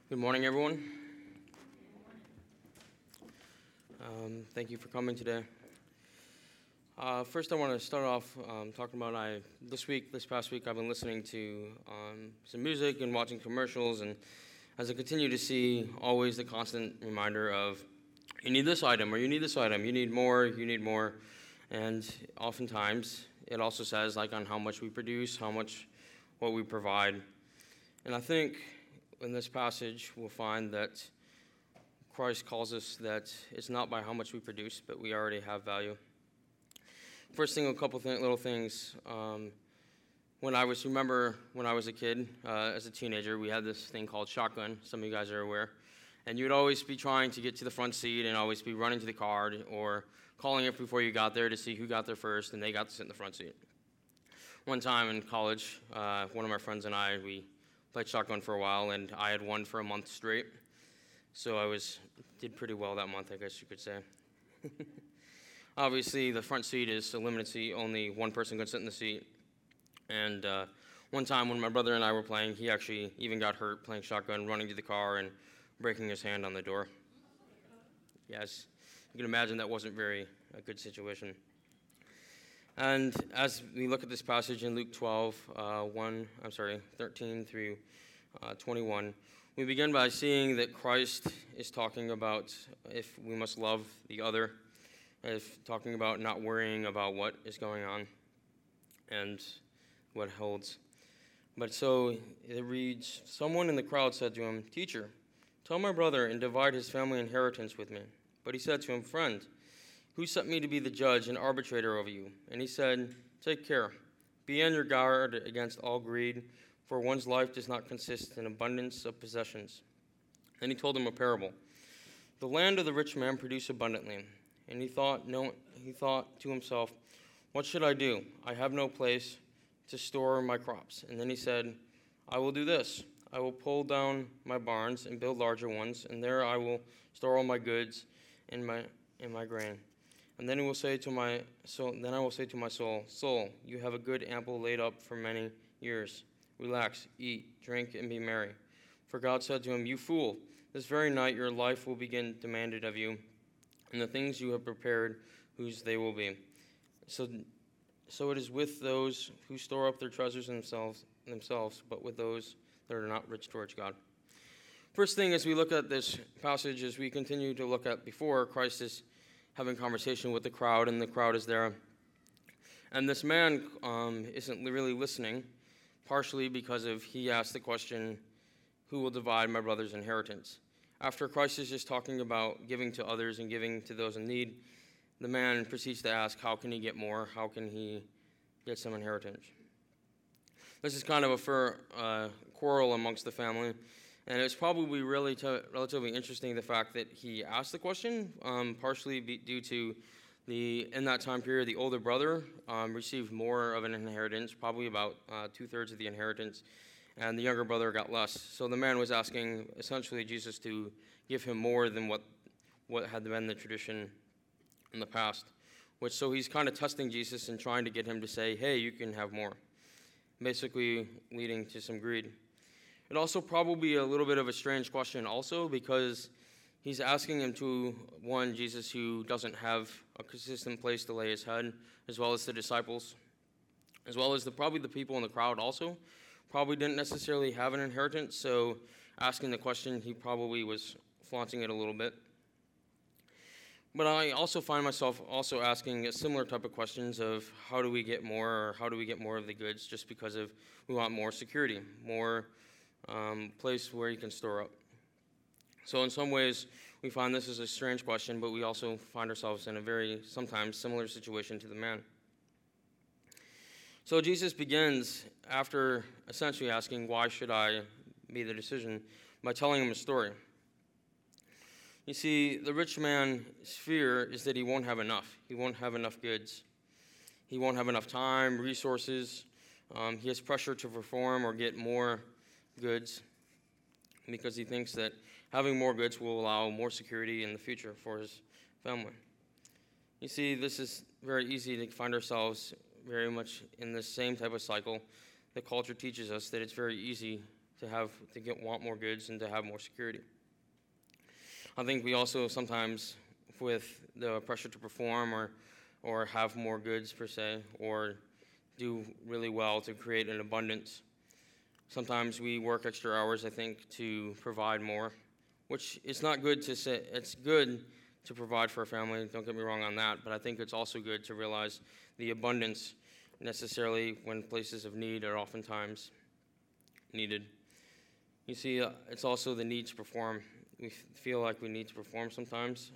Good morning, everyone. Thank you for coming today. First, I want to start off talking about this past week, I've been listening to some music and watching commercials, and as I continue to see always the constant reminder of you need this item or you need this item, you need more, and oftentimes it also says like on how much we produce, what we provide, and I think in this passage, we'll find that Christ calls us that it's not by how much we produce, but we already have value. First thing, a couple little things. When I was a kid, as a teenager, we had this thing called shotgun. Some of you guys are aware. And you'd always be trying to get to the front seat and always be running to the car or calling it before you got there to see who got there first, and they got to sit in the front seat. One time in college, one of my friends and I, we played shotgun for a while, and I had won for a month straight. So I did pretty well that month, I guess you could say. Obviously, the front seat is a limited seat. Only one person can sit in the seat. And one time when my brother and I were playing, he actually even got hurt playing shotgun, running to the car and breaking his hand on the door. Yes, you can imagine that wasn't a good situation. And as we look at this passage in Luke 13 through 21, we begin by seeing that Christ is talking about if we must love the other, talking about not worrying about what is going on and what holds. But so it reads, someone in the crowd said to him, "Teacher, tell my brother and divide his family inheritance with me." But he said to him, "Friend, who sent me to be the judge and arbitrator over you?" And he said, "Take care. Be on your guard against all greed, for one's life does not consist in abundance of possessions." Then he told him a parable. The land of the rich man produced abundantly, and he thought to himself, "What should I do? I have no place to store my crops." And then he said, "I will do this. I will pull down my barns and build larger ones, and there I will store all my goods and my grain. And then I will say to my soul, 'Soul, you have a good ample laid up for many years. Relax, eat, drink, and be merry.' For God said to him, 'You fool, this very night your life will begin demanded of you, and the things you have prepared, whose they will be.' So it is with those who store up their treasures themselves, but with those that are not rich towards God." First thing as we look at this passage, as we continue to look at before, Christ is having conversation with the crowd, and the crowd is there. And this man isn't really listening, partially because he asked the question, "Who will divide my brother's inheritance?" After Christ is just talking about giving to others and giving to those in need, the man proceeds to ask, how can he get more? How can he get some inheritance? This is kind of a quarrel amongst the family. And it's probably really relatively interesting the fact that he asked the question, partially due to in that time period, the older brother received more of an inheritance, probably about 2/3 of the inheritance, and the younger brother got less. So the man was asking essentially Jesus to give him more than what had been the tradition in the past. So he's kind of testing Jesus and trying to get him to say, "Hey, you can have more," basically leading to some greed. It also probably a little bit of a strange question also because he's asking him Jesus who doesn't have a consistent place to lay his head, as well as the disciples, as well as probably the people in the crowd also, probably didn't necessarily have an inheritance, so asking the question, he probably was flaunting it a little bit. But I also find myself also asking a similar type of questions of how do we get more, or how do we get more of the goods, just because we want more security, more place where you can store up. So in some ways, we find this is a strange question, but we also find ourselves in a very, sometimes, similar situation to the man. So Jesus begins, after essentially asking, why should I be the decision, by telling him a story. You see, the rich man's fear is that he won't have enough. He won't have enough goods. He won't have enough time, resources. He has pressure to perform or get more goods because he thinks that having more goods will allow more security in the future for his family. You see, this is very easy to find ourselves very much in the same type of cycle. The culture teaches us that it's very easy want more goods and to have more security. I think we also sometimes, with the pressure to perform or have more goods per se, or do really well to create an abundance, sometimes we work extra hours, I think, to provide more, which it's not good to say. It's good to provide for a family, don't get me wrong on that, but I think it's also good to realize the abundance necessarily when places of need are oftentimes needed. You see, it's also the need to perform. We feel like we need to perform sometimes.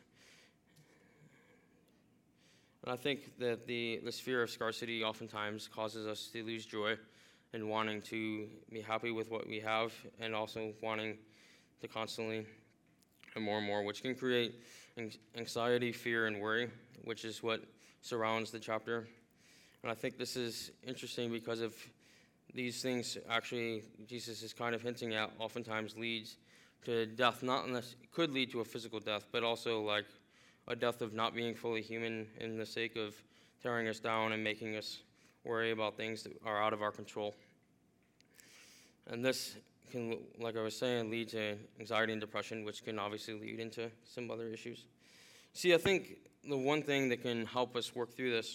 And I think that this fear of scarcity oftentimes causes us to lose joy in wanting to be happy with what we have and also wanting to constantly and more, which can create anxiety, fear, and worry, which is what surrounds the chapter. And I think this is interesting because of these things actually Jesus is kind of hinting at oftentimes leads to death, not unless it could lead to a physical death, but also like a death of not being fully human in the sake of tearing us down and making us worry about things that are out of our control. And this can, like I was saying, lead to anxiety and depression, which can obviously lead into some other issues. See, I think the one thing that can help us work through this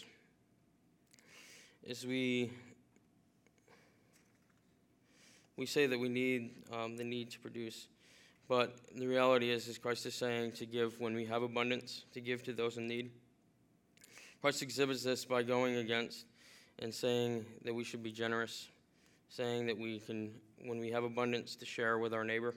is we say that we need the need to produce, but the reality is Christ is saying to give when we have abundance, to give to those in need. Christ exhibits this by going against and saying that we should be generous, saying that we can, when we have abundance, to share with our neighbor.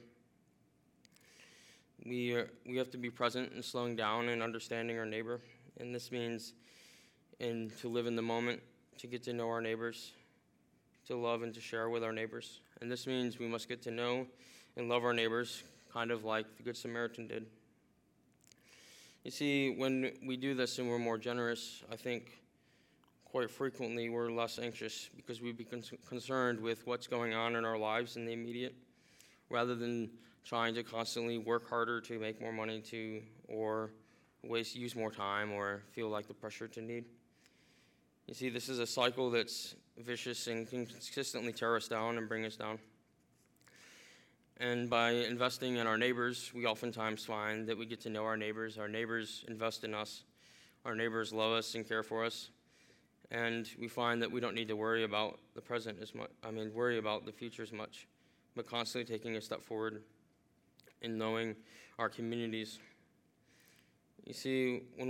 We have to be present and slowing down and understanding our neighbor, and this means to live in the moment, to get to know our neighbors, to love and to share with our neighbors. And this means we must get to know and love our neighbors, kind of like the Good Samaritan did. You see, when we do this and we're more generous, I think quite frequently we're less anxious because we become concerned with what's going on in our lives in the immediate, rather than trying to constantly work harder to make more money or use more time or feel like the pressure to need. You see, this is a cycle that's vicious and can consistently tear us down and bring us down. And by investing in our neighbors, we oftentimes find that we get to know our neighbors invest in us, our neighbors love us and care for us, and we find that we don't need to worry about the present as much, worry about the future as much, but constantly taking a step forward in knowing our communities. You see, when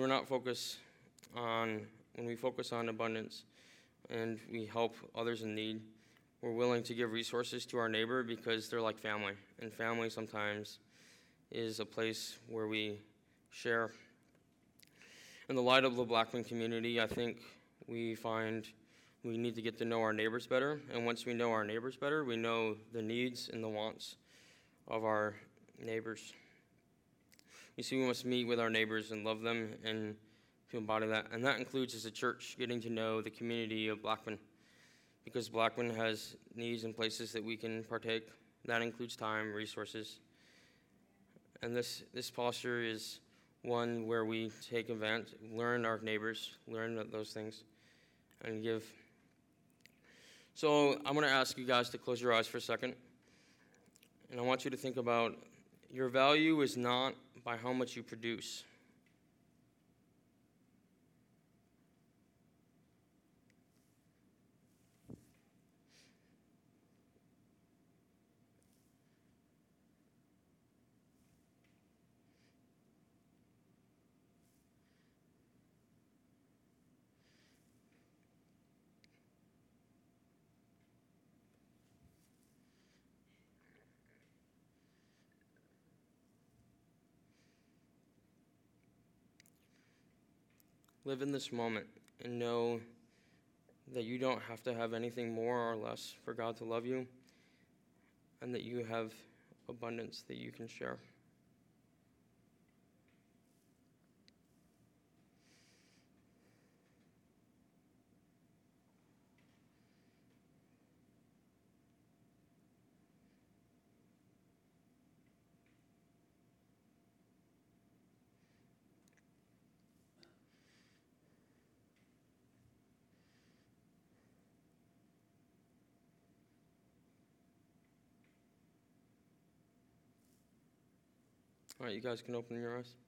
we focus on abundance and we help others in need, we're willing to give resources to our neighbor because they're like family. And family sometimes is a place where we share. In the light of the Blackman community, I think we find we need to get to know our neighbors better. And once we know our neighbors better, we know the needs and the wants of our neighbors. You see, we must meet with our neighbors and love them and to embody that. And that includes, as a church, getting to know the community of Blackman, because Blackman has needs and places that we can partake. That includes time, resources. And this posture is one where we take advantage, learn our neighbors, learn those things, and give. So I'm going to ask you guys to close your eyes for a second. And I want you to think about your value is not by how much you produce. Live in this moment and know that you don't have to have anything more or less for God to love you, and that you have abundance that you can share. All right, you guys can open your eyes.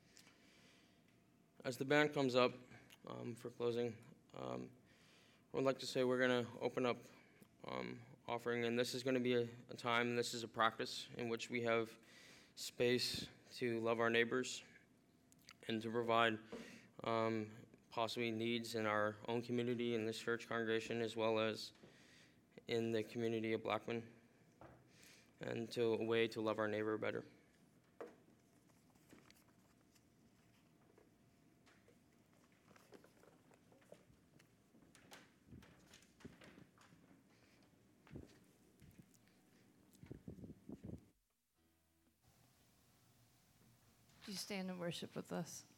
As the band comes up for closing, I would like to say we're going to open up offering, and this is going to be a time, this is a practice in which we have space to love our neighbors and to provide possibly needs in our own community, in this church congregation, as well as in the community of Blackman, and to a way to love our neighbor better. Do you stand and worship with us?